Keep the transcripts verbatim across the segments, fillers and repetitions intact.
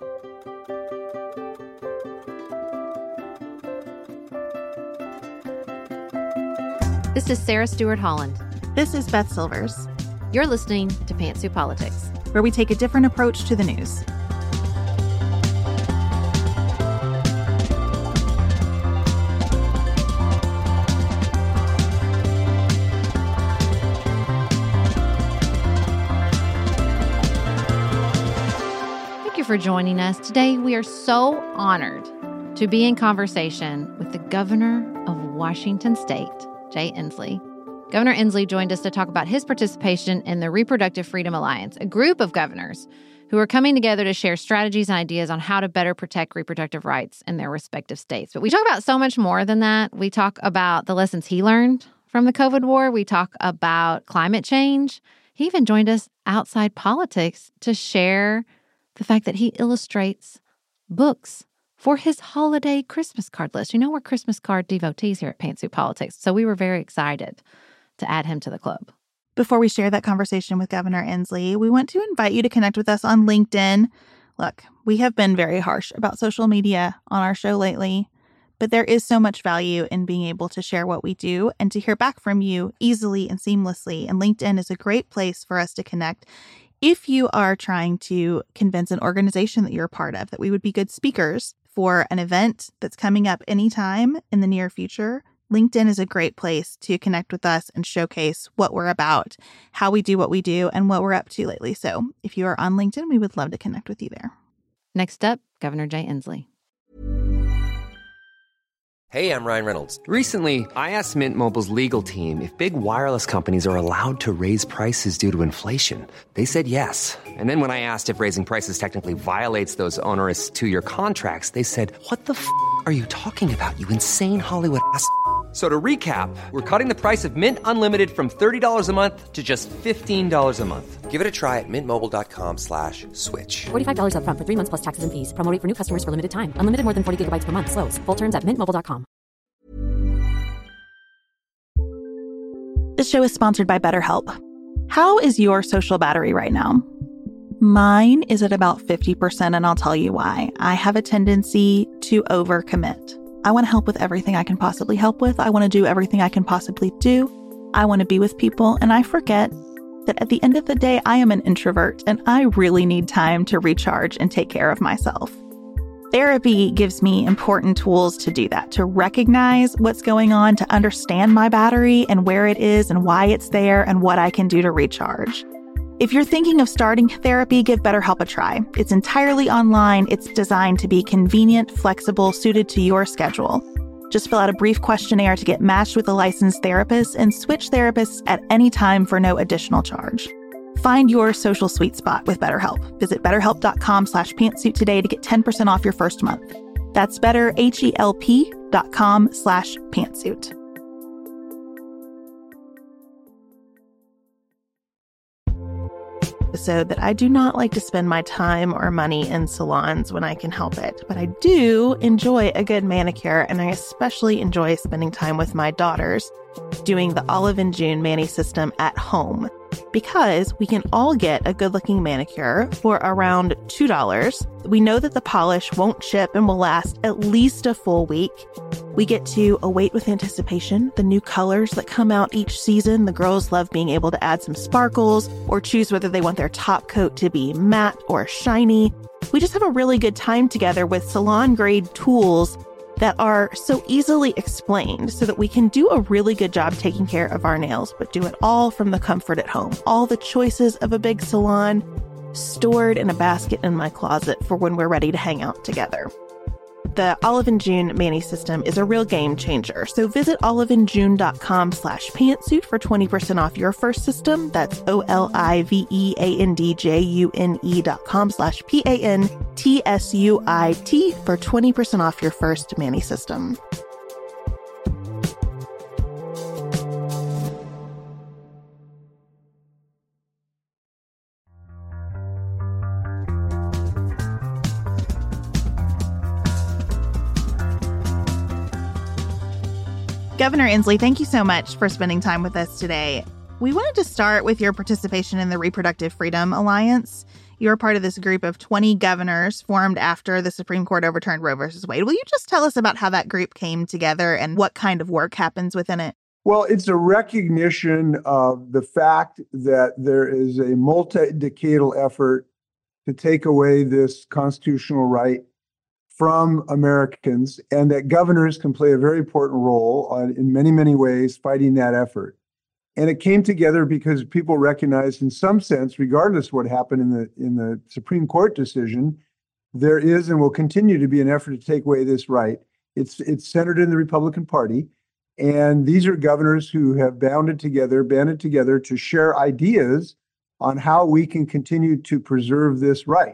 This is Sarah Stewart Holland. This is Beth Silvers. You're listening to Pantsuit Politics, where we take a different approach to the news. Thank you for joining us. Today, we are so honored to be in conversation with the governor of Washington State, Jay Inslee. Governor Inslee joined us to talk about his participation in the Reproductive Freedom Alliance, a group of governors who are coming together to share strategies and ideas on how to better protect reproductive rights in their respective states. But we talk about so much more than that. We talk about the lessons he learned from the COVID war. We talk about climate change. He even joined us outside politics to share the fact that he illustrates books for his holiday Christmas card list. You know, we're Christmas card devotees here at Pantsuit Politics, so we were very excited to add him to the club. Before we share that conversation with Governor Inslee, we want to invite you to connect with us on LinkedIn. Look, we have been very harsh about social media on our show lately, but there is so much value in being able to share what we do and to hear back from you easily and seamlessly. And LinkedIn is a great place for us to connect. If you are trying to convince an organization that you're a part of that we would be good speakers for an event that's coming up anytime in the near future, LinkedIn is a great place to connect with us and showcase what we're about, how we do what we do, and what we're up to lately. So if you are on LinkedIn, we would love to connect with you there. Next up, Governor Jay Inslee. Hey, I'm Ryan Reynolds. Recently, I asked Mint Mobile's legal team if big wireless companies are allowed to raise prices due to inflation. They said yes. And then when I asked if raising prices technically violates those onerous two-year contracts, they said, what the f*** are you talking about, you insane Hollywood ass f- So to recap, we're cutting the price of Mint Unlimited from thirty dollars a month to just fifteen dollars a month. Give it a try at mintmobile.com slash switch. forty-five dollars up front for three months plus taxes and fees. Promo rate for new customers for limited time. Unlimited more than forty gigabytes per month. Slows full terms at mint mobile dot com. This show is sponsored by BetterHelp. How is your social battery right now? Mine is at about fifty percent, and I'll tell you why. I have a tendency to overcommit. I want to help with everything I can possibly help with. I want to do everything I can possibly do. I want to be with people, and I forget that at the end of the day, I am an introvert, and I really need time to recharge and take care of myself. Therapy gives me important tools to do that, to recognize what's going on, to understand my battery and where it is and why it's there and what I can do to recharge. If you're thinking of starting therapy, give BetterHelp a try. It's entirely online. It's designed to be convenient, flexible, suited to your schedule. Just fill out a brief questionnaire to get matched with a licensed therapist and switch therapists at any time for no additional charge. Find your social sweet spot with BetterHelp. Visit betterhelp.com slash pantsuit today to get ten percent off your first month. That's betterhelp.com slash pantsuit. Episode that I do not like to spend my time or money in salons when I can help it, but I do enjoy a good manicure, and I especially enjoy spending time with my daughters doing the Olive and June Mani system at home, because we can all get a good-looking manicure for around two dollars. We know that the polish won't chip and will last at least a full week. We get to await with anticipation the new colors that come out each season. The girls love being able to add some sparkles or choose whether they want their top coat to be matte or shiny. We just have a really good time together with salon-grade tools that are so easily explained so that we can do a really good job taking care of our nails, but do it all from the comfort at home. All the choices of a big salon stored in a basket in my closet for when we're ready to hang out together. The Olive and June Mani system is a real game changer. So visit oliveandjune.com slash pantsuit for twenty percent off your first system. That's O-L-I-V-E-A-N-D-J-U-N-E dot com slash P-A-N-T-S-U-I-T for twenty percent off your first Mani system. Governor Inslee, thank you so much for spending time with us today. We wanted to start with your participation in the Reproductive Freedom Alliance. You're part of this group of twenty governors formed after the Supreme Court overturned Roe versus Wade. Will you just tell us about how that group came together and what kind of work happens within it? Well, it's a recognition of the fact that there is a multi-decadal effort to take away this constitutional right from Americans, and that governors can play a very important role on, in many, many ways fighting that effort. And it came together because people recognized, in some sense, regardless of what happened in the in the Supreme Court decision, there is and will continue to be an effort to take away this right. It's it's centered in the Republican Party, and these are governors who have bounded together, banded together to share ideas on how we can continue to preserve this right.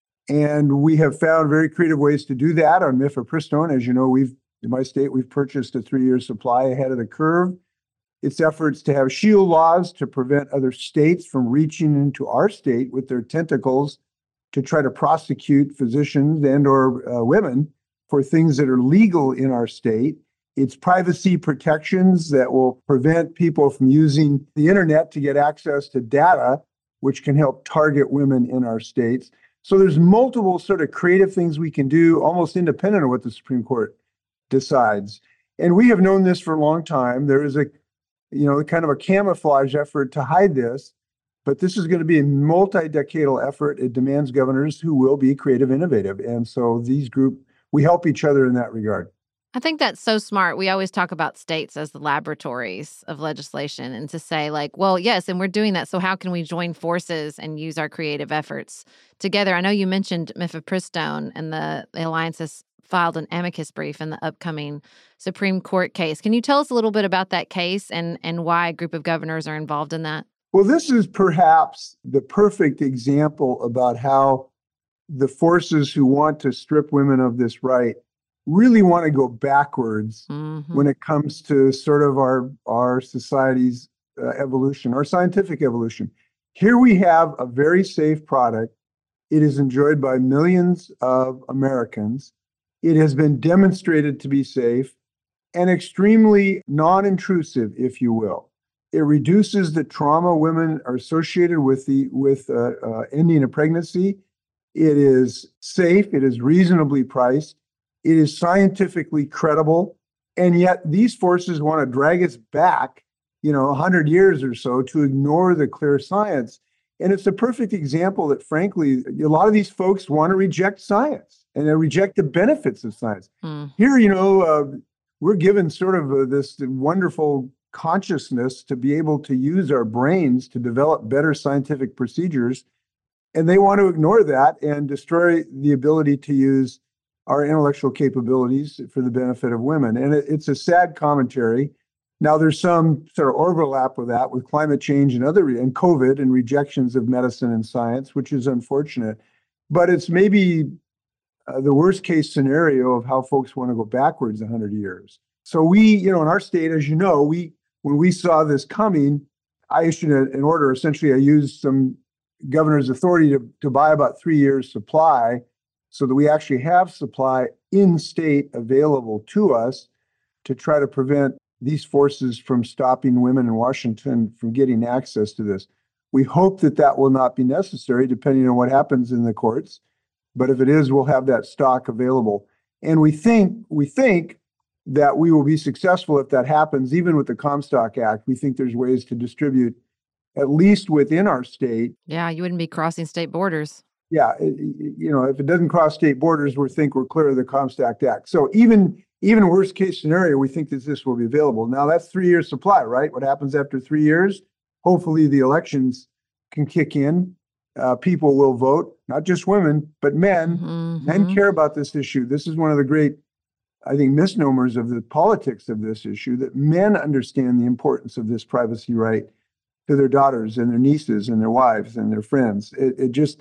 And we have found very creative ways to do that on mifepristone. As you know, we've in my state we've purchased a three-year supply ahead of the curve. Its efforts to have shield laws to prevent other states from reaching into our state with their tentacles to try to prosecute physicians and or uh, women for things that are legal in our state. It's privacy protections that will prevent people from using the internet to get access to data, which can help target women in our states. So there's multiple sort of creative things we can do, almost independent of what the Supreme Court decides. And we have known this for a long time. There is a you know, kind of a camouflage effort to hide this, but this is going to be a multi-decadal effort. It demands governors who will be creative, innovative. And so these group, we help each other in that regard. I think that's so smart. We always talk about states as the laboratories of legislation, and to say like, well, yes, and we're doing that. So how can we join forces and use our creative efforts together? I know you mentioned mifepristone, and the, the Alliance has filed an amicus brief in the upcoming Supreme Court case. Can you tell us a little bit about that case and, and why a group of governors are involved in that? Well, this is perhaps the perfect example about how the forces who want to strip women of this right really want to go backwards mm-hmm. when it comes to sort of our, our society's uh, evolution, our scientific evolution. Here we have a very safe product. It is enjoyed by millions of Americans. It has been demonstrated to be safe and extremely non-intrusive, if you will. It reduces the trauma women are associated with the with uh, uh, ending a pregnancy. It is safe. It is reasonably priced. It is scientifically credible. And yet these forces want to drag us back, you know, one hundred years or so to ignore the clear science. And it's a perfect example that, frankly, a lot of these folks want to reject science and they reject the benefits of science. Mm. Here, you know, uh, we're given sort of uh, this wonderful consciousness to be able to use our brains to develop better scientific procedures. And they want to ignore that and destroy the ability to use our intellectual capabilities for the benefit of women. And it, it's a sad commentary. Now, there's some sort of overlap with that, with climate change and other, and COVID and rejections of medicine and science, which is unfortunate. But it's maybe uh, the worst case scenario of how folks want to go backwards one hundred years. So we, you know, in our state, as you know, we when we saw this coming, I issued a, an order. Essentially, I used some governor's authority to, to buy about three years' supply so that we actually have supply in state available to us to try to prevent these forces from stopping women in Washington from getting access to this. We hope that that will not be necessary, depending on what happens in the courts. But if it is, we'll have that stock available. And we think we think that we will be successful if that happens, even with the Comstock Act. We think there's ways to distribute, at least within our state. Yeah, you wouldn't be crossing state borders. Yeah, it, you know, if it doesn't cross state borders, we think we're clear of the Comstock Act. So even Even worst case scenario, we think that this will be available. Now, that's three years supply, right? What happens after three years? Hopefully the elections can kick in. Uh, people will vote, not just women, but men. Mm-hmm. Men care about this issue. This is one of the great, I think, misnomers of the politics of this issue, that men understand the importance of this privacy right to their daughters and their nieces and their wives and their friends. It, it just,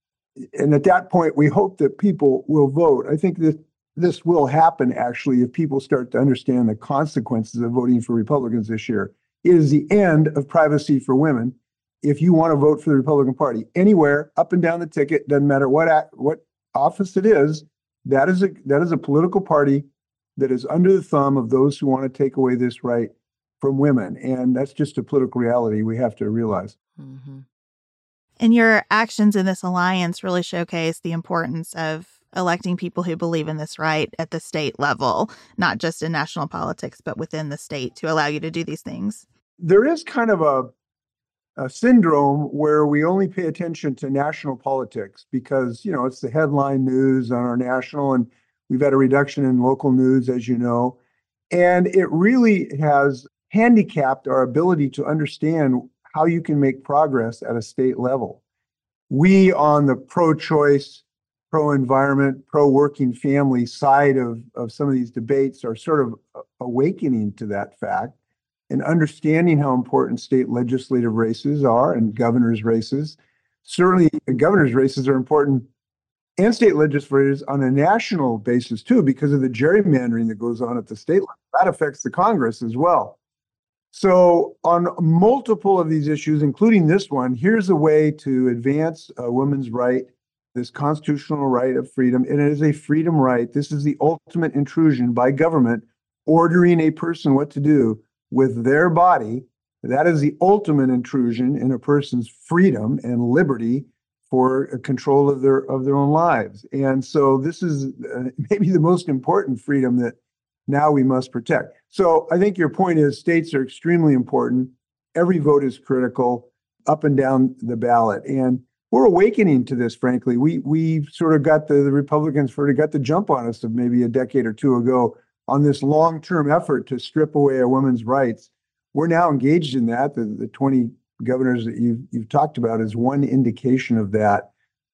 and at that point, we hope that people will vote. I think that this will happen, actually, if people start to understand the consequences of voting for Republicans this year. It is the end of privacy for women. If you want to vote for the Republican Party anywhere, up and down the ticket, doesn't matter what act, what office it is, that is a that is a political party that is under the thumb of those who want to take away this right from women. And that's just a political reality we have to realize. Mm-hmm. And your actions in this alliance really showcase the importance of electing people who believe in this right at the state level, not just in national politics, but within the state to allow you to do these things. There is kind of a, a syndrome where we only pay attention to national politics because, you know, it's the headline news on our national, and we've had a reduction in local news, as you know. And it really has handicapped our ability to understand how you can make progress at a state level. We on the pro-choice, pro-environment, pro-working family side of, of some of these debates are sort of awakening to that fact and understanding how important state legislative races are and governor's races. Certainly, governor's races are important and state legislators on a national basis too, because of the gerrymandering that goes on at the state level. That affects the Congress as well. So on multiple of these issues, including this one, here's a way to advance a woman's right, this constitutional right of freedom. And it is a freedom right. This is the ultimate intrusion by government ordering a person what to do with their body. That is the ultimate intrusion in a person's freedom and liberty for control of their of their own lives. And so this is uh, maybe the most important freedom that now we must protect. So I think your point is states are extremely important. Every vote is critical up and down the ballot. And we're awakening to this, frankly. We we sort of got the, the Republicans sort of got the jump on us of maybe a decade or two ago on this long-term effort to strip away a woman's rights. We're now engaged in that. The, the twenty governors that you've, you've talked about is one indication of that.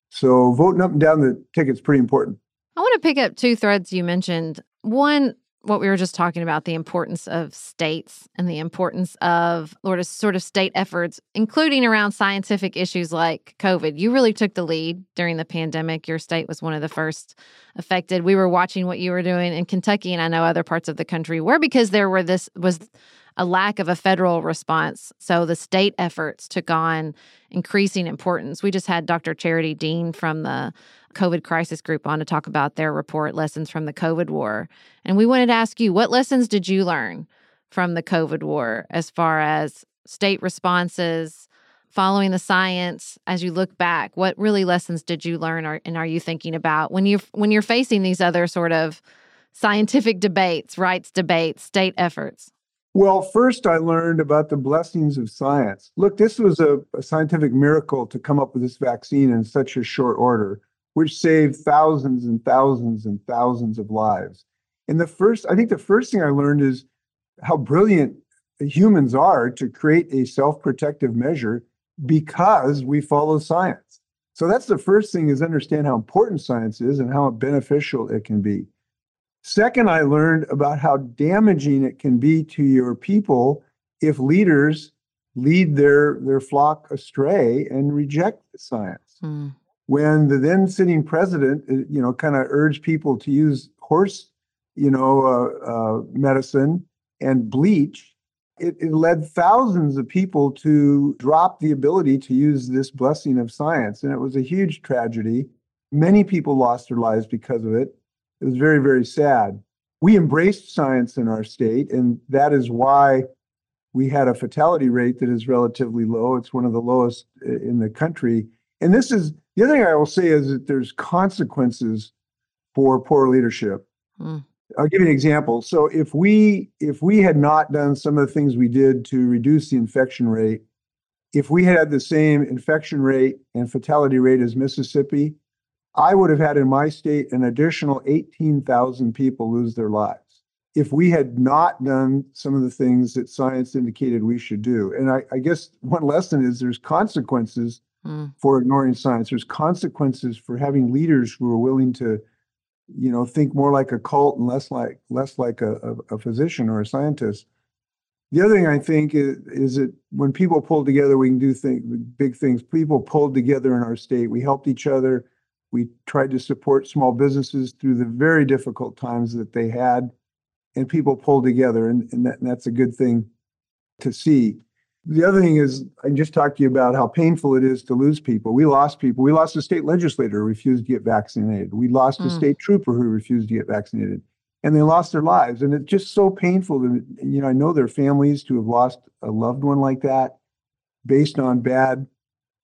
So voting up and down the ticket's pretty important. I want to pick up two threads you mentioned. One, what we were just talking about, the importance of states and the importance of sort of state efforts, including around scientific issues like COVID. You really took the lead during the pandemic. Your state was one of the first affected. We were watching what you were doing in Kentucky, and I know other parts of the country were, because there were this was a lack of a federal response. So the state efforts took on increasing importance. We just had Doctor Charity Dean from the COVID crisis group on to talk about their report, Lessons from the COVID War. And we wanted to ask you, what lessons did you learn from the COVID war as far as state responses, following the science as you look back? What really lessons did you learn, or, and are you thinking about when you're, when you're facing these other sort of scientific debates, rights debates, state efforts? Well, first I learned about the blessings of science. Look, this was a, a scientific miracle to come up with this vaccine in such a short order, which saved thousands and thousands and thousands of lives. And the first, I think the first thing I learned is how brilliant humans are to create a self-protective measure because we follow science. So that's the first thing, is understand how important science is and how beneficial it can be. Second, I learned about how damaging it can be to your people if leaders lead their, their flock astray and reject the science. Mm. When the then sitting president, you know, kind of urged people to use horse, you know, uh, uh, medicine and bleach, it, it led thousands of people to drop the ability to use this blessing of science. And it was a huge tragedy. Many people lost their lives because of it. It was very, very sad. We embraced science in our state, and that is why we had a fatality rate that is relatively low. It's one of the lowest in the country. And this is, the other thing I will say is that there's consequences for poor leadership. Mm. I'll give you an example. So if we if we had not done some of the things we did to reduce the infection rate, if we had the same infection rate and fatality rate as Mississippi, I would have had in my state an additional eighteen thousand people lose their lives if we had not done some of the things that science indicated we should do. And I, I guess one lesson is there's consequences mm. for ignoring science. There's consequences for having leaders who are willing to, you know, think more like a cult and less like less like a, a, a physician or a scientist. The other thing I think is, is that when people pull together, we can do things, big things. People pulled together in our state. We helped each other. We tried to support small businesses through the very difficult times that they had, and people pulled together, and, and, that, and that's a good thing to see. The other thing is, I just talked to you about how painful it is to lose people. We lost people. We lost a state legislator who refused to get vaccinated. We lost mm. a state trooper who refused to get vaccinated, and they lost their lives. And it's just so painful that, you know, I know there are families who have lost a loved one like that based on bad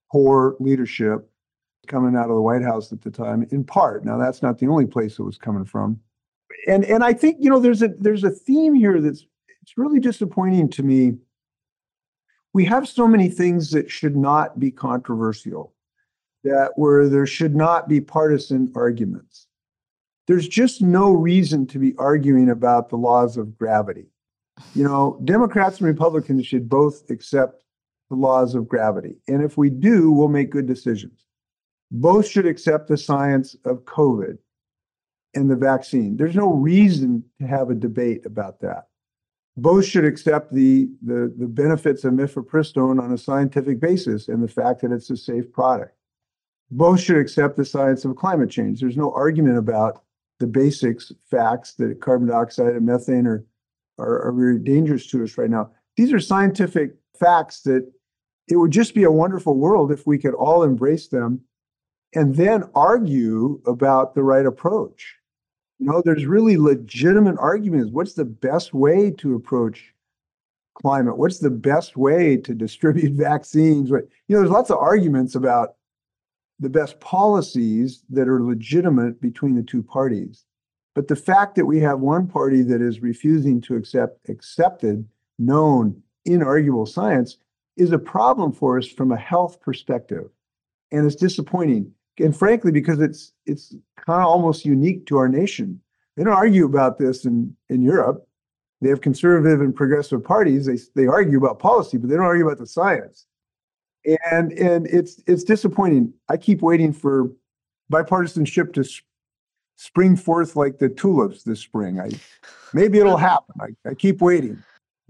poor leadership coming out of the White House at the time, in part. Now, that's not the only place it was coming from. And and I think, you know, there's a there's a theme here that's it's really disappointing to me. We have so many things that should not be controversial, that where there should not be partisan arguments. There's just no reason to be arguing about the laws of gravity. You know, Democrats and Republicans should both accept the laws of gravity. And if we do, we'll make good decisions. Both should accept the science of COVID and the vaccine. There's no reason to have a debate about that. Both should accept the, the, the benefits of mifepristone on a scientific basis and the fact that it's a safe product. Both should accept the science of climate change. There's no argument about the basics facts that carbon dioxide and methane are, are, are very dangerous to us right now. These are scientific facts that it would just be a wonderful world if we could all embrace them and then argue about the right approach. You know, there's really legitimate arguments. What's the best way to approach climate? What's the best way to distribute vaccines? You know, there's lots of arguments about the best policies that are legitimate between the two parties. But the fact that we have one party that is refusing to accept accepted, known, inarguable science is a problem for us from a health perspective. And it's disappointing. And frankly, because it's it's kind of almost unique to our nation. They don't argue about this in, in Europe. They have conservative and progressive parties. They they argue about policy, but they don't argue about the science. And and it's it's disappointing. I keep waiting for bipartisanship to sp- spring forth like the tulips this spring. I maybe it'll happen. I, I keep waiting.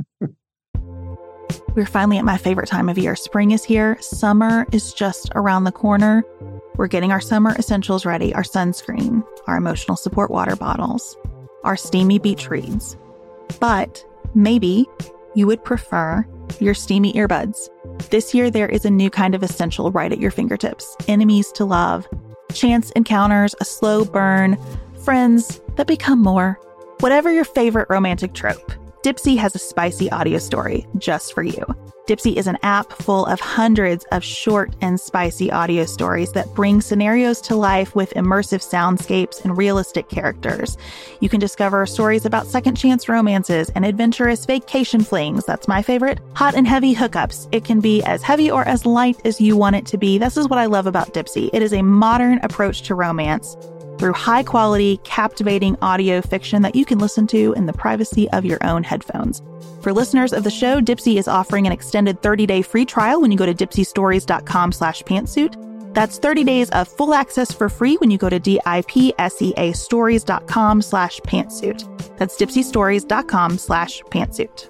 We're finally at my favorite time of year. Spring is here. Summer is just around the corner. We're getting our summer essentials ready, our sunscreen, our emotional support water bottles, our steamy beach reads. But maybe you would prefer your steamy earbuds. This year, there is a new kind of essential right at your fingertips. Enemies to love, chance encounters, a slow burn, friends that become more. Whatever your favorite romantic trope, Dipsea has a spicy audio story just for you. Dipsea is an app full of hundreds of short and spicy audio stories that bring scenarios to life with immersive soundscapes and realistic characters. You can discover stories about second chance romances and adventurous vacation flings. That's my favorite. Hot and heavy hookups. It can be as heavy or as light as you want it to be. This is what I love about Dipsea. It is a modern approach to romance through high-quality, captivating audio fiction that you can listen to in the privacy of your own headphones. For listeners of the show, Dipsea is offering an extended thirty-day free trial when you go to dipseastories.com slash pantsuit. That's thirty days of full access for free when you go to D-I-P-S-E-A stories.com slash pantsuit. That's dipseastories.com slash pantsuit.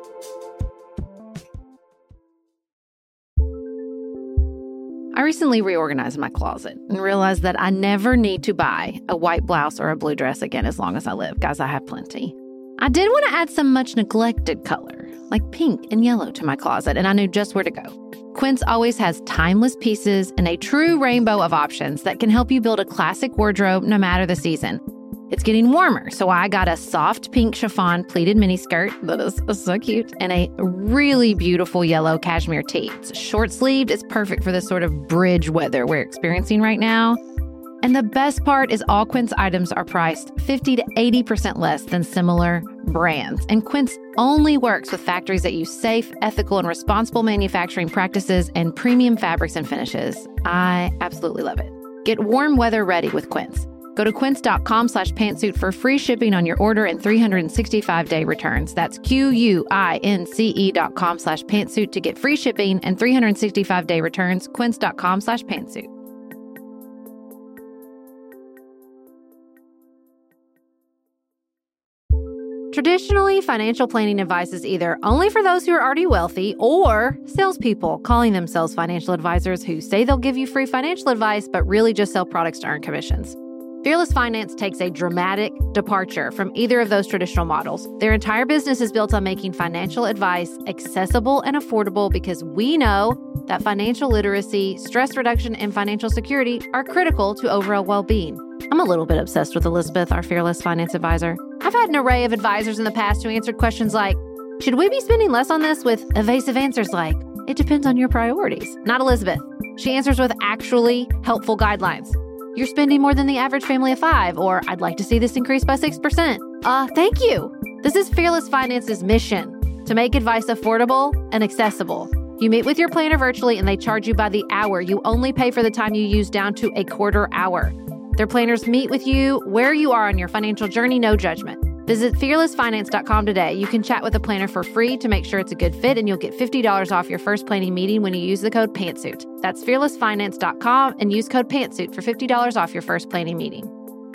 I recently reorganized my closet and realized that I never need to buy a white blouse or a blue dress again as long as I live. Guys, I have plenty. I did want to add some much neglected color, like pink and yellow, to my closet, and I knew just where to go. Quince always has timeless pieces and a true rainbow of options that can help you build a classic wardrobe no matter the season. It's getting warmer, so I got a soft pink chiffon pleated miniskirt that is so cute, and a really beautiful yellow cashmere tee. It's short-sleeved. It's perfect for this sort of bridge weather we're experiencing right now. And the best part is all Quince items are priced fifty to eighty percent less than similar brands. And Quince only works with factories that use safe, ethical, and responsible manufacturing practices and premium fabrics and finishes. I absolutely love it. Get warm weather ready with Quince. Go to quince.com slash pantsuit for free shipping on your order and three hundred sixty-five day returns. That's Q-U-I-N-C-E dot com slash pantsuit to get free shipping and three hundred sixty-five day returns. Quince.com slash pantsuit. Traditionally, financial planning advice is either only for those who are already wealthy or salespeople calling themselves financial advisors who say they'll give you free financial advice but really just sell products to earn commissions. Fearless Finance takes a dramatic departure from either of those traditional models. Their entire business is built on making financial advice accessible and affordable because we know that financial literacy, stress reduction, and financial security are critical to overall well-being. I'm a little bit obsessed with Elizabeth, our Fearless Finance advisor. I've had an array of advisors in the past who answered questions like, should we be spending less on this, with evasive answers like, it depends on your priorities. Not Elizabeth. She answers with actually helpful guidelines. You're spending more than the average family of five, or I'd like to see this increase by six percent. Uh, thank you. This is Fearless Finance's mission, to make advice affordable and accessible. You meet with your planner virtually and they charge you by the hour. You only pay for the time you use down to a quarter hour. Their planners meet with you where you are on your financial journey, no judgment. Visit fearless finance dot com today. You can chat with a planner for free to make sure it's a good fit, and you'll get fifty dollars off your first planning meeting when you use the code PANTSUIT. That's fearless finance dot com and use code PANTSUIT for fifty dollars off your first planning meeting.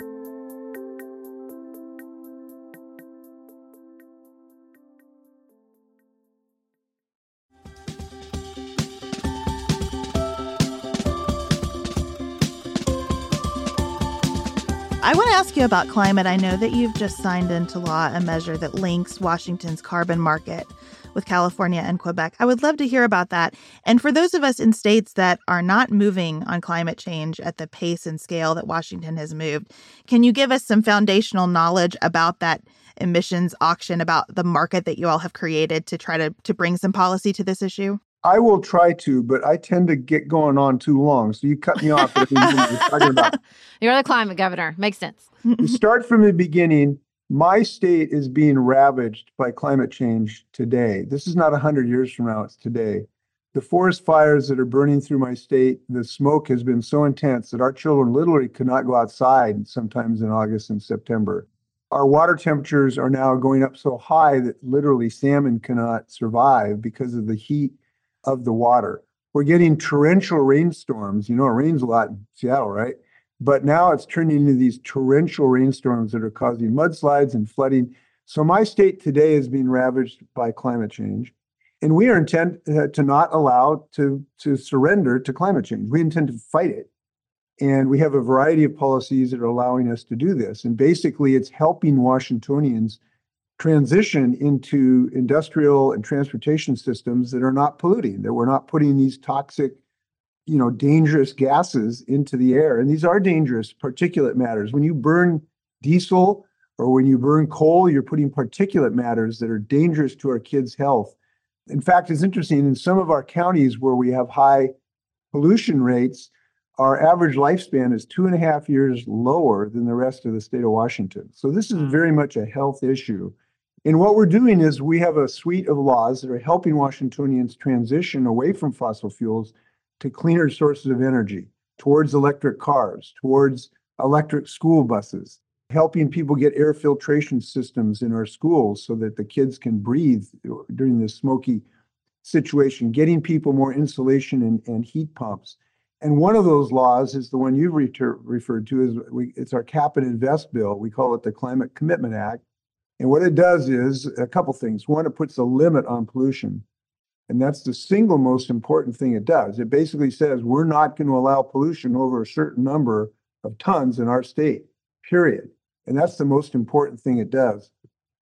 I want to ask you about climate. I know that you've just signed into law a measure that links Washington's carbon market with California and Quebec. I would love to hear about that. And for those of us in states that are not moving on climate change at the pace and scale that Washington has moved, can you give us some foundational knowledge about that emissions auction, about the market that you all have created to try to, to bring some policy to this issue? I will try to, but I tend to get going on too long. So you cut me off. At talking about. You're the climate governor. Makes sense. To start from the beginning, my state is being ravaged by climate change today. This is not one hundred years from now. It's today. The forest fires that are burning through my state, the smoke has been so intense that our children literally could not go outside sometimes in August and September. Our water temperatures are now going up so high that literally salmon cannot survive because of the heat of the water. We're getting torrential rainstorms. You know, it rains a lot in Seattle, right? But now it's turning into these torrential rainstorms that are causing mudslides and flooding. So my state today is being ravaged by climate change. And we are intent uh, to not allow to, to surrender to climate change. We intend to fight it. And we have a variety of policies that are allowing us to do this. And basically, it's helping Washingtonians transition into industrial and transportation systems that are not polluting, that we're not putting these toxic, you know, dangerous gases into the air. And these are dangerous particulate matters. When you burn diesel or when you burn coal, you're putting particulate matters that are dangerous to our kids' health. In fact, it's interesting, in some of our counties where we have high pollution rates, our average lifespan is two and a half years lower than the rest of the state of Washington. So this is very much a health issue. And what we're doing is we have a suite of laws that are helping Washingtonians transition away from fossil fuels to cleaner sources of energy, towards electric cars, towards electric school buses, helping people get air filtration systems in our schools so that the kids can breathe during this smoky situation, getting people more insulation and, and heat pumps. And one of those laws is the one you re- referred to, is we, it's our Cap and Invest bill. We call it the Climate Commitment Act. And what it does is a couple things. One, it puts a limit on pollution. And that's the single most important thing it does. It basically says we're not going to allow pollution over a certain number of tons in our state, period. And that's the most important thing it does.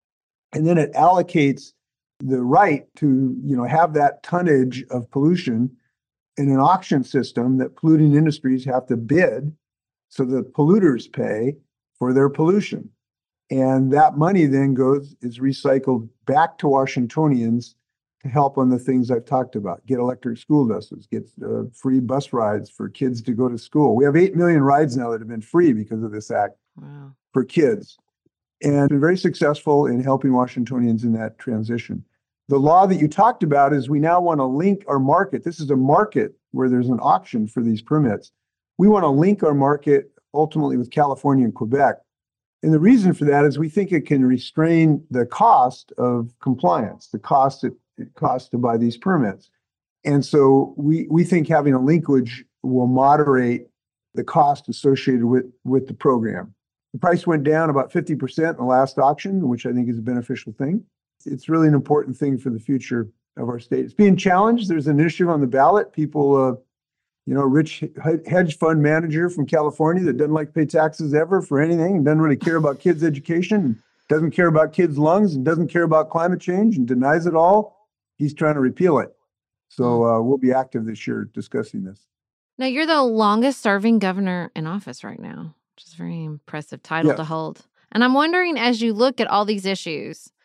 And then it allocates the right to, you know, have that tonnage of pollution in an auction system that polluting industries have to bid so that polluters pay for their pollution. And that money then goes, is recycled back to Washingtonians to help on the things I've talked about. Get electric school buses, get uh, free bus rides for kids to go to school. We have eight million rides now that have been free because of this act. Wow. For kids. And been very successful in helping Washingtonians in that transition. The law that you talked about is we now want to link our market. This is a market where there's an auction for these permits. We want to link our market ultimately with California and Quebec. And the reason for that is we think it can restrain the cost of compliance, the cost it, it costs to buy these permits. And so we, we think having a linkage will moderate the cost associated with, with the program. The price went down about fifty percent in the last auction, which I think is a beneficial thing. It's really an important thing for the future of our state. It's being challenged. There's an issue on the ballot. People, uh, you know, a rich hedge fund manager from California that doesn't like to pay taxes ever for anything and doesn't really care about kids' education, doesn't care about kids' lungs, and doesn't care about climate change and denies it all. He's trying to repeal it. So uh, we'll be active this year discussing this. Now, you're the longest serving governor in office right now, which is a very impressive title yes. to hold. And I'm wondering, as you look at all these issues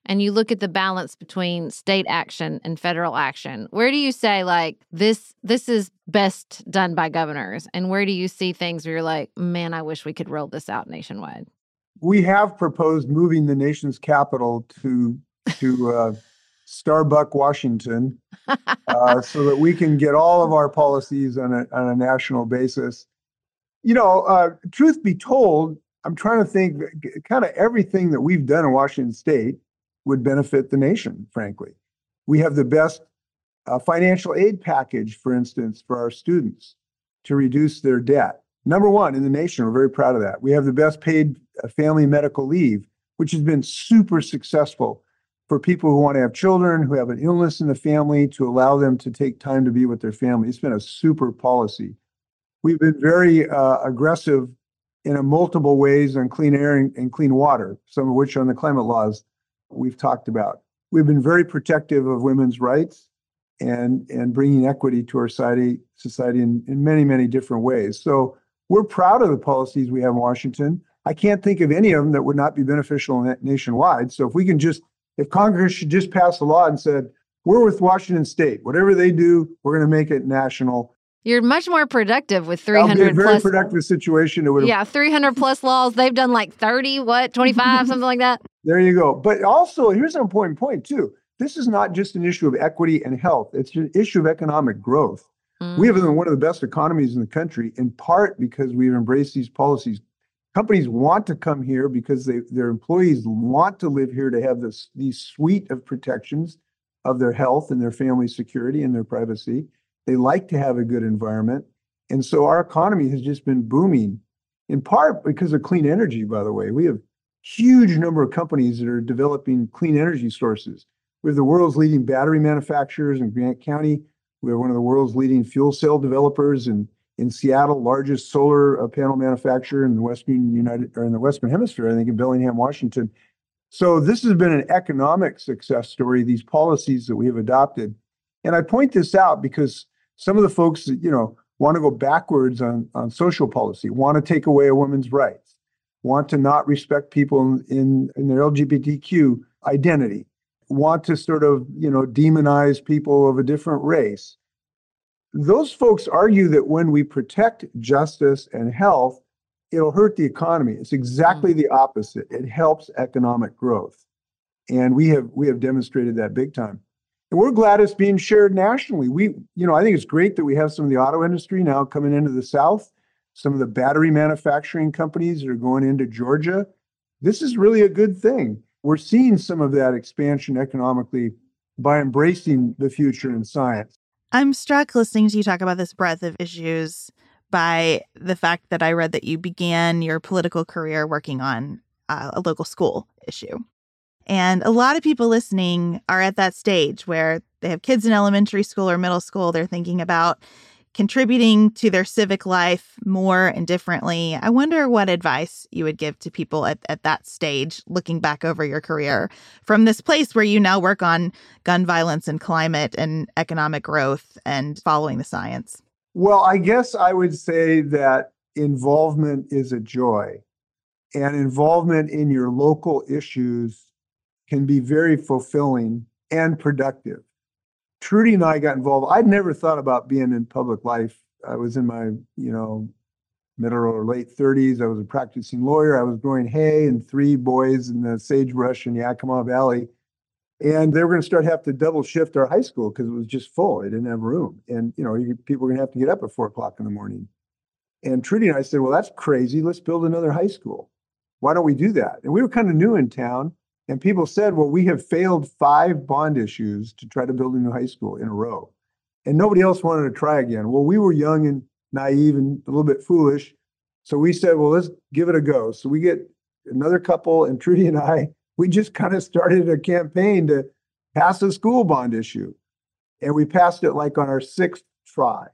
and you look at the balance between state action and federal action, where do you say, like, this this is best done by governors? And where do you see things where you're like, man, I wish we could roll this out nationwide? We have proposed moving the nation's capital to to uh, Starbuck, Washington, uh, so that we can get all of our policies on a, on a national basis. You know, uh, truth be told, I'm trying to think, kind of everything that we've done in Washington State would benefit the nation, frankly. We have the best uh, financial aid package, for instance, for our students to reduce their debt. Number one in the nation, we're very proud of that. We have the best paid uh, family medical leave, which has been super successful for people who want to have children, who have an illness in the family, to allow them to take time to be with their family. It's been a super policy. We've been very uh, aggressive in a multiple ways on clean air and, and clean water, some of which on the climate laws we've talked about. We've been very protective of women's rights and, and bringing equity to our society, society in, in many, many different ways. So we're proud of the policies we have in Washington. I can't think of any of them that would not be beneficial na- nationwide. So if we can just, if Congress should just pass a law and said, we're with Washington State, whatever they do, we're going to make it national. You're much more productive with three hundred That'll be a very plus. productive situation. It would Yeah, three hundred plus laws. They've done like thirty, what, twenty-five, something like that. There you go. But also, here's an important point, too. This is not just an issue of equity and health. It's an issue of economic growth. Mm. We have one of the best economies in the country, in part because we've embraced these policies. Companies want to come here because they, their employees want to live here to have this these suite of protections of their health and their family security and their privacy. They like to have a good environment. And so our economy has just been booming, in part because of clean energy, by the way. We have huge number of companies that are developing clean energy sources. We have the world's leading battery manufacturers in Grant County. We have one of the world's leading fuel cell developers in, in Seattle, largest solar uh, panel manufacturer in the Western United or in the Western Hemisphere, I think in Bellingham, Washington. So this has been an economic success story, these policies that we have adopted. And I point this out because some of the folks that, you know, want to go backwards on, on social policy, want to take away a woman's rights, want to not respect people in, in, in their L G B T Q identity, want to sort of, you know, demonize people of a different race. Those folks argue that when we protect justice and health, it'll hurt the economy. It's exactly the opposite. It helps economic growth. And we have we have demonstrated that big time. And we're glad it's being shared nationally. We, you know, I think it's great that we have some of the auto industry now coming into the South, some of the battery manufacturing companies that are going into Georgia. This is really a good thing. We're seeing some of that expansion economically by embracing the future in science. I'm struck listening to you talk about this breadth of issues by the fact that I read that you began your political career working on uh, a local school issue. And a lot of people listening are at that stage where they have kids in elementary school or middle school. They're thinking about contributing to their civic life more and differently. I wonder what advice you would give to people at, at that stage, looking back over your career from this place where you now work on gun violence and climate and economic growth and following the science. Well, I guess I would say that involvement is a joy, and involvement in your local issues can be very fulfilling and productive. Trudy and I got involved. I'd never thought about being in public life. I was in my, you know, middle or late thirties. I was a practicing lawyer. I was growing hay and three boys in the sagebrush in Yakima Valley. And they were going to start have to double shift our high school because it was just full. It didn't have room. And, you know, you, people were going to have to get up at four o'clock in the morning. And Trudy and I said, well, that's crazy. Let's build another high school. Why don't we do that? And we were kind of new in town. And people said, well, we have failed five bond issues to try to build a new high school in a row. And nobody else wanted to try again. Well, we were young and naive and a little bit foolish. So we said, well, let's give it a go. So we get another couple, and Trudy and I, we just kind of started a campaign to pass a school bond issue. And we passed it like on our sixth try.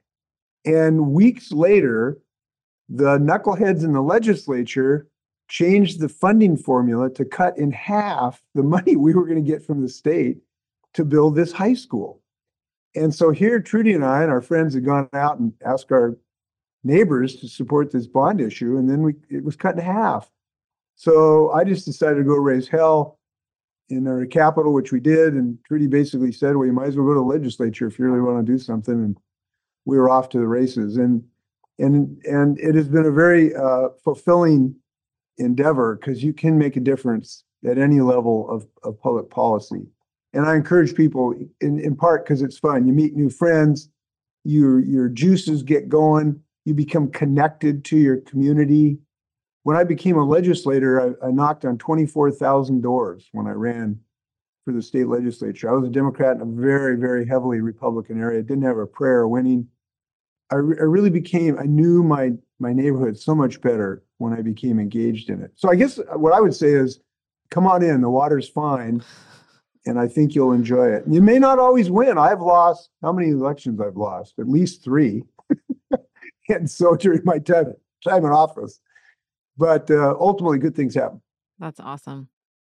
And weeks later, the knuckleheads in the legislature changed the funding formula to cut in half the money we were going to get from the state to build this high school. And so here, Trudy and I and our friends had gone out and asked our neighbors to support this bond issue, and then we it was cut in half. So I just decided to go raise hell in our capital, which we did. And Trudy basically said, well, you might as well go to the legislature if you really want to do something. And we were off to the races. And and and it has been a very uh, fulfilling endeavor because you can make a difference at any level of, of public policy. And I encourage people, in, in part because it's fun. You meet new friends, your your juices get going, you become connected to your community. When I became a legislator, I, I knocked on twenty-four thousand doors when I ran for the state legislature. I was a Democrat in a very, very heavily Republican area. I didn't have a prayer of winning. I, re- I really became, I knew my my neighborhood so much better when I became engaged in it. So I guess what I would say is, come on in, the water's fine, and I think you'll enjoy it. You may not always win. I've lost, how many elections I've lost? At least three. And so during my time, time in office. But uh, ultimately, good things happen. That's awesome.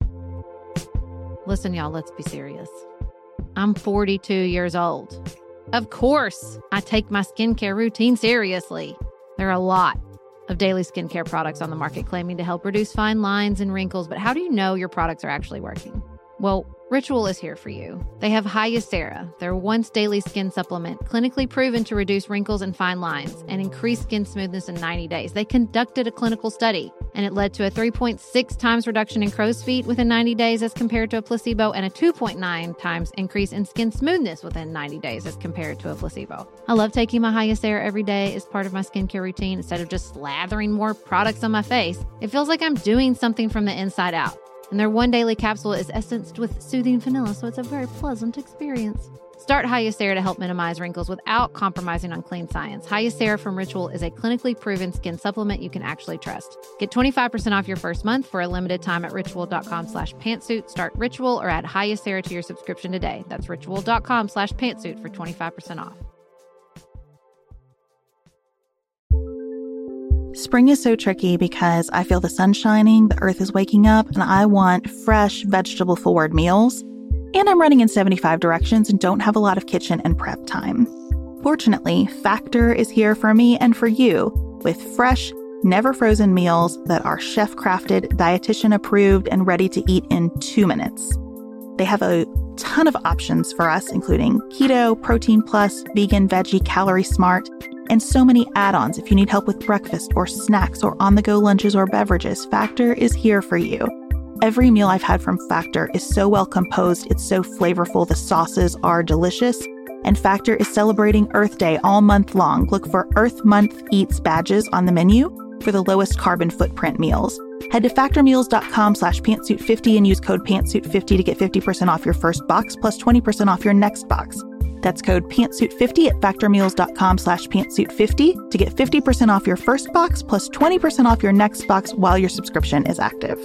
Listen, y'all, let's be serious. I'm forty-two years old. Of course, I take my skincare routine seriously. There are a lot of daily skincare products on the market claiming to help reduce fine lines and wrinkles, but how do you know your products are actually working? Well, Ritual is here for you. They have Hyacera, their once daily skin supplement, clinically proven to reduce wrinkles and fine lines and increase skin smoothness in ninety days. They conducted a clinical study, and it led to a three point six times reduction in crow's feet within ninety days as compared to a placebo, and a two point nine times increase in skin smoothness within ninety days as compared to a placebo. I love taking my Hyacera every day as part of my skincare routine instead of just slathering more products on my face. It feels like I'm doing something from the inside out. And their one daily capsule is essenced with soothing vanilla, so it's a very pleasant experience. Start Hyacera to help minimize wrinkles without compromising on clean science. Hyacera from Ritual is a clinically proven skin supplement you can actually trust. Get twenty-five percent off your first month for a limited time at ritual.com slash pantsuit. Start Ritual or add Hyacera to your subscription today. That's ritual.com slash pantsuit for twenty-five percent off. Spring is so tricky because I feel the sun shining, the earth is waking up, and I want fresh, vegetable-forward meals. And I'm running in seventy-five directions and don't have a lot of kitchen and prep time. Fortunately, Factor is here for me and for you with fresh, never-frozen meals that are chef-crafted, dietitian-approved, and ready to eat in two minutes. They have a ton of options for us, including keto, protein plus, vegan, veggie, calorie smart, and so many add-ons if you need help with breakfast or snacks or on-the-go lunches or beverages. Factor is here for you. Every meal I've had from Factor is so well composed, it's so flavorful, the sauces are delicious, and Factor is celebrating Earth Day all month long. Look for Earth Month Eats badges on the menu for the lowest carbon footprint meals. Head to factormeals.com slash pantsuit50 and use code pantsuit fifty to get fifty percent off your first box plus twenty percent off your next box. That's code pantsuit fifty at factormeals.com slash pantsuit50 to get fifty percent off your first box plus twenty percent off your next box while your subscription is active.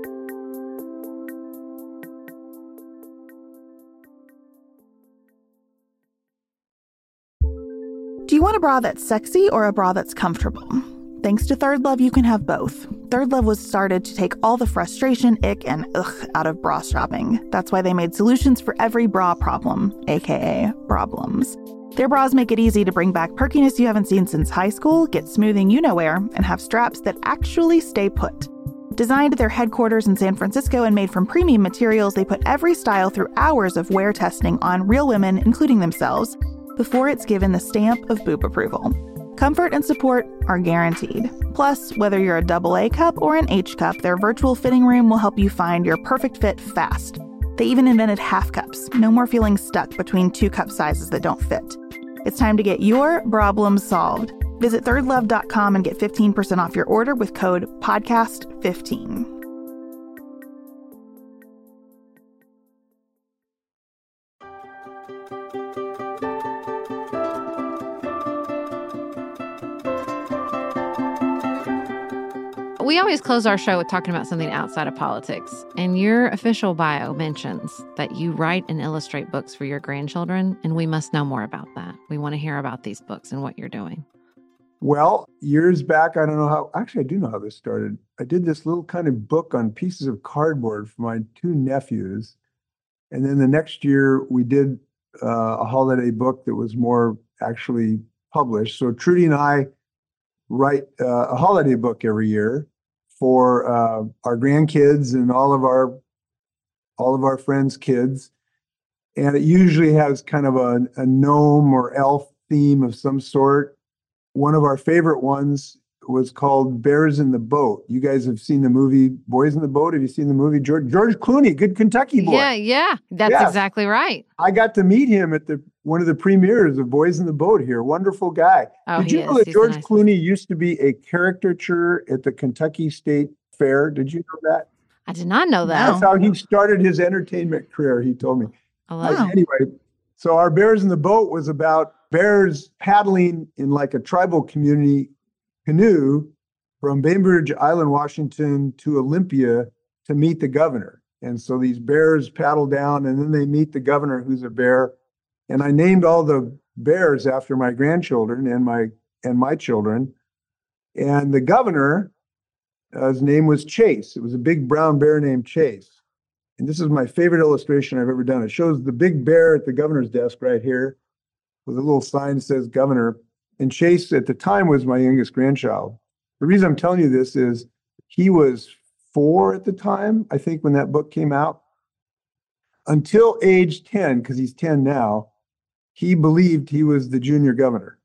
Do you want a bra that's sexy or a bra that's comfortable? Thanks to Third Love, you can have both. Third Love was started to take all the frustration, ick, and ugh out of bra shopping. That's why they made solutions for every bra problem, aka problems. Their bras make it easy to bring back perkiness you haven't seen since high school, get smoothing you-know-where, and have straps that actually stay put. Designed at their headquarters in San Francisco and made from premium materials, they put every style through hours of wear testing on real women, including themselves, before it's given the stamp of boob approval. Comfort and support are guaranteed. Plus, whether you're a double A cup or an H cup, their virtual fitting room will help you find your perfect fit fast. They even invented half cups. No more feeling stuck between two cup sizes that don't fit. It's time to get your problem solved. Visit third love dot com and get fifteen percent off your order with code podcast fifteen. We always close our show with talking about something outside of politics. And your official bio mentions that you write and illustrate books for your grandchildren, and we must know more about that. We want to hear about these books and what you're doing. Well, years back, I don't know how, actually, I do know how this started. I did this little kind of book on pieces of cardboard for my two nephews. And then the next year, we did uh, a holiday book that was more actually published. So Trudy and I write uh, a holiday book every year for uh, our grandkids and all of our all of our friends' kids. And it usually has kind of a, a gnome or elf theme of some sort. One of our favorite ones was called Bears in the Boat. You guys have seen the movie Boys in the Boat? Have you seen the movie? George, George Clooney, good Kentucky boy. Yeah, yeah. That's yes. exactly right. I got to meet him at the one of the premieres of Boys in the Boat here. Wonderful guy. Oh, Did you he know is. that He's George a nice Clooney used to be a caricature at the Kentucky State Fair? Did you know that? I did not know that. That's how he started his entertainment career, he told me. Oh, Uh, wow. anyway, so our Bears in the Boat was about bears paddling in like a tribal community canoe from Bainbridge Island, Washington to Olympia to meet the governor. And so these bears paddle down and then they meet the governor who's a bear. And I named all the bears after my grandchildren and my and my children. And the governor, uh, his name was Chase. It was a big brown bear named Chase. And this is my favorite illustration I've ever done. It shows the big bear at the governor's desk right here with a little sign that says governor. And Chase at the time was my youngest grandchild. The reason I'm telling you this is he was four at the time, I think, when that book came out. Until age ten, because he's ten now, he believed he was the junior governor.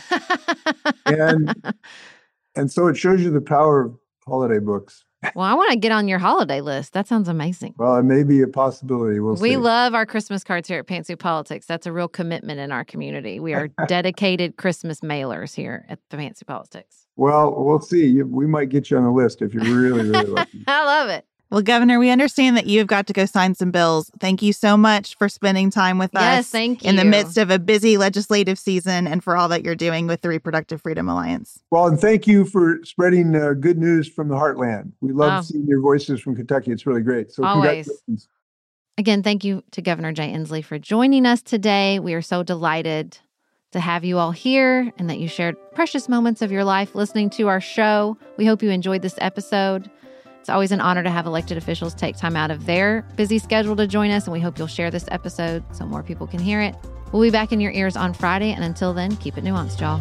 and and so it shows you the power of holiday books. Well, I want to get on your holiday list. That sounds amazing. Well, it may be a possibility. We'll we see. love our Christmas cards here at Pantsuit Politics. That's a real commitment in our community. We are dedicated Christmas mailers here at the Pantsuit Politics. Well, we'll see. We might get you on the list if you're really, really lucky. I love it. Well, Governor, we understand that you've got to go sign some bills. Thank you so much for spending time with Yes, us thank in the you. midst of a busy legislative season and for all that you're doing with the Reproductive Freedom Alliance. Well, and thank you for spreading uh, good news from the heartland. We love Oh. seeing your voices from Kentucky. It's really great. So Always. congratulations. Again, thank you to Governor Jay Inslee for joining us today. We are so delighted to have you all here and that you shared precious moments of your life listening to our show. We hope you enjoyed this episode. It's always an honor to have elected officials take time out of their busy schedule to join us, and we hope you'll share this episode so more people can hear it. We'll be back in your ears on Friday, and until then, keep it nuanced, y'all.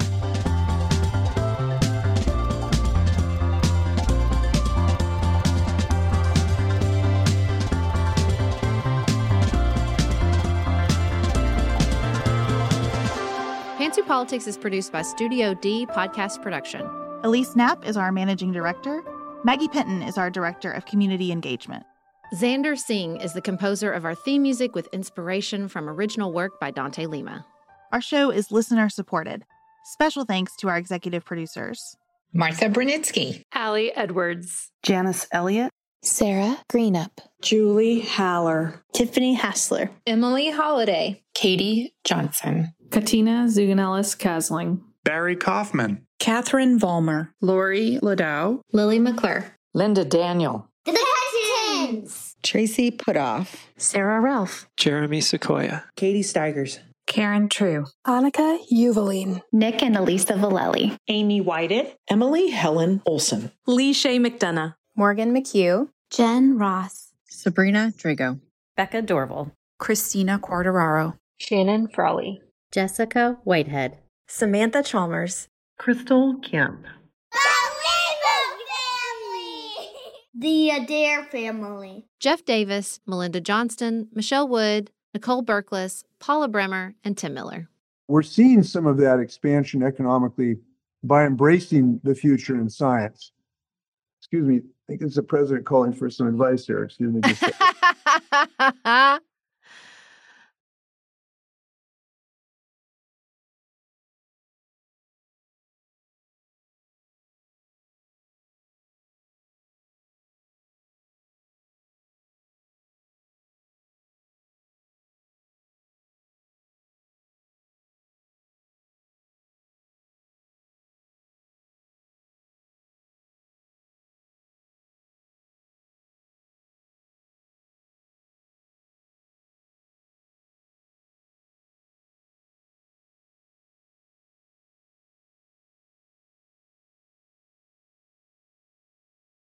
Pantsuit Politics is produced by Studio D Podcast Production. Elise Knapp is our managing director. Maggie Penton is our director of community engagement. Xander Singh is the composer of our theme music with inspiration from original work by Dante Lima. Our show is listener supported. Special thanks to our executive producers, Martha Brunitsky, Allie Edwards, Janice Elliott, Sarah Greenup, Julie Haller, Tiffany Hassler, Emily Holiday, Katie Johnson, Katina Zuganellis Kasling, Barry Kaufman, Catherine Vollmer, Lori Ladow, Lily McClure, Linda Daniel, The Hutchins, Tracy Putoff, Sarah Ralph, Jeremy Sequoia, Katie Steigers, Karen True, Annika Uvaline, Nick and Elisa Vallely, Amy Whited, Emily Helen Olson, Lee Shea McDonough, Morgan McHugh, Jen Ross, Sabrina Drago, Becca Dorval, Christina Quartararo, Shannon Frawley, Jessica Whitehead, Samantha Chalmers, Crystal Kemp, The Adair family, Jeff Davis, Melinda Johnston, Michelle Wood, Nicole Berkles, Paula Bremer, and Tim Miller. We're seeing some of that expansion economically by embracing the future in science. Excuse me, I think it's the president calling for some advice here. Excuse me. Just